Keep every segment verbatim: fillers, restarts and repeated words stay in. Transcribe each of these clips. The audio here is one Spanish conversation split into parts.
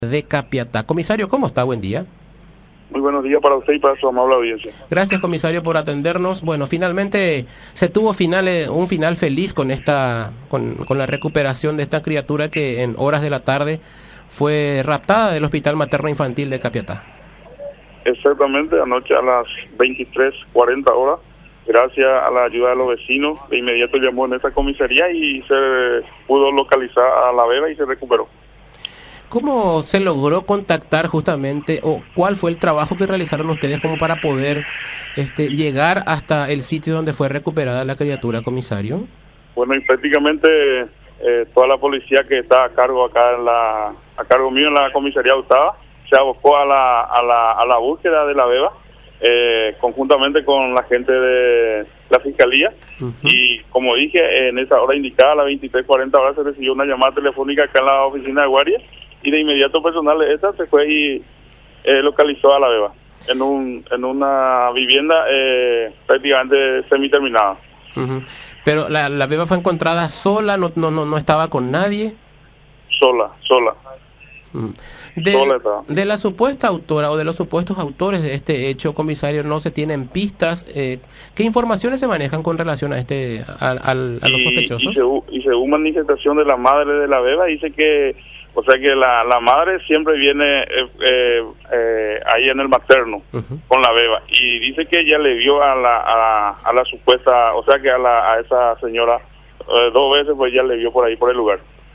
de Capiatá. Comisario, ¿cómo está? Buen día. Muy buenos días para usted y para su amable audiencia. Gracias, comisario, por atendernos. Bueno, finalmente se tuvo final, un final feliz con esta, con, con la recuperación de esta criatura que en horas de la tarde fue raptada del Hospital Materno Infantil de Capiatá. Exactamente, anoche a las veintitrés cuarenta horas, gracias a la ayuda de los vecinos, de inmediato llamó en esa comisaría y se pudo localizar a la beba y se recuperó. ¿Cómo se logró contactar justamente, o cuál fue el trabajo que realizaron ustedes como para poder este, llegar hasta el sitio donde fue recuperada la criatura, comisario? Bueno, y prácticamente eh, toda la policía que está a cargo acá en la, a cargo mío en la comisaría Octava se abocó a la, a la, a la búsqueda de la beba, eh, conjuntamente con la gente de la fiscalía. Uh-huh. Y como dije, en esa hora indicada, a las veintitrés cuarenta horas, se recibió una llamada telefónica acá en la oficina de guardia. Y de inmediato personal de esta se fue y eh, localizó a la beba en un en una vivienda eh, prácticamente semiterminada. Uh-huh. Pero la, la beba fue encontrada sola, no no no, no estaba con nadie. Sola, sola. Uh-huh. De, sola estaba. De la supuesta autora o de los supuestos autores de este hecho, comisario, no se tienen pistas. Eh, ¿Qué informaciones se manejan con relación a este a, a, a los sospechosos? Y, y, según, y según manifestación de la madre de la beba, dice que O sea que la, la madre siempre viene eh, eh, eh, ahí en el materno, uh-huh, con la beba, y dice que ella le vio a la a la, a la supuesta, o sea que a, la, a esa señora eh, dos veces, pues ella le vio por ahí, por el lugar.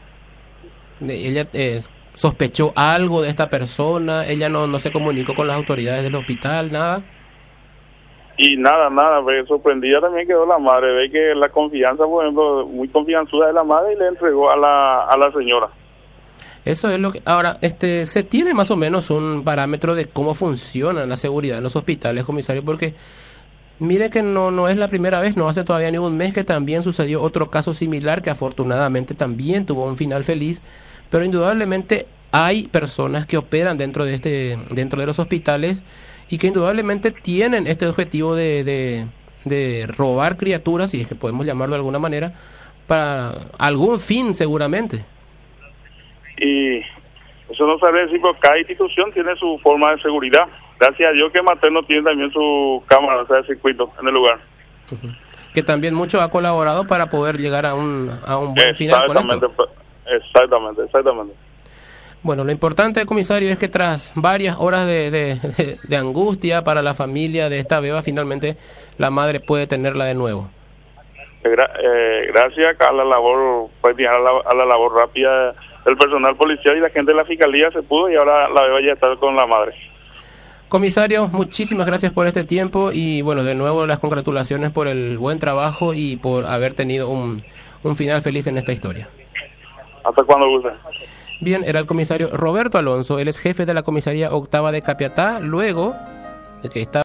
¿Ella eh, sospechó algo de esta persona? ¿Ella no, no se comunicó con las autoridades del hospital, nada? Y nada, nada, ve, sorprendida también quedó la madre, ve que la confianza, por ejemplo, muy confianzuda de la madre, y le entregó a la a la señora. Eso es lo que... Ahora, este, ¿se tiene más o menos un parámetro de cómo funciona la seguridad en los hospitales, comisario? Porque mire que no no es la primera vez, no hace todavía ni un mes que también sucedió otro caso similar que afortunadamente también tuvo un final feliz, pero indudablemente hay personas que operan dentro de este dentro de los hospitales y que indudablemente tienen este objetivo de, de, de robar criaturas, si es que podemos llamarlo de alguna manera, para algún fin seguramente. Y eso no sabe decir, porque cada institución tiene su forma de seguridad. Gracias a Dios que Materno tiene también su cámara, o sea, de circuito en el lugar. Uh-huh. Que también mucho ha colaborado para poder llegar a un a un buen final con esto. Exactamente, exactamente. Bueno, lo importante, comisario, es que tras varias horas de, de, de, de angustia para la familia de esta beba, finalmente la madre puede tenerla de nuevo. Gra- eh, gracias a la labor, pues, a la, a la labor rápida el personal policial y la gente de la fiscalía se pudo, y ahora la beba ya está con la madre. Comisario, muchísimas gracias por este tiempo y bueno, de nuevo las congratulaciones por el buen trabajo y por haber tenido un, un final feliz en esta historia. ¿Hasta cuándo gusta? Bien, era el comisario Roberto Alonso, él es jefe de la comisaría Octava de Capiatá, luego de que está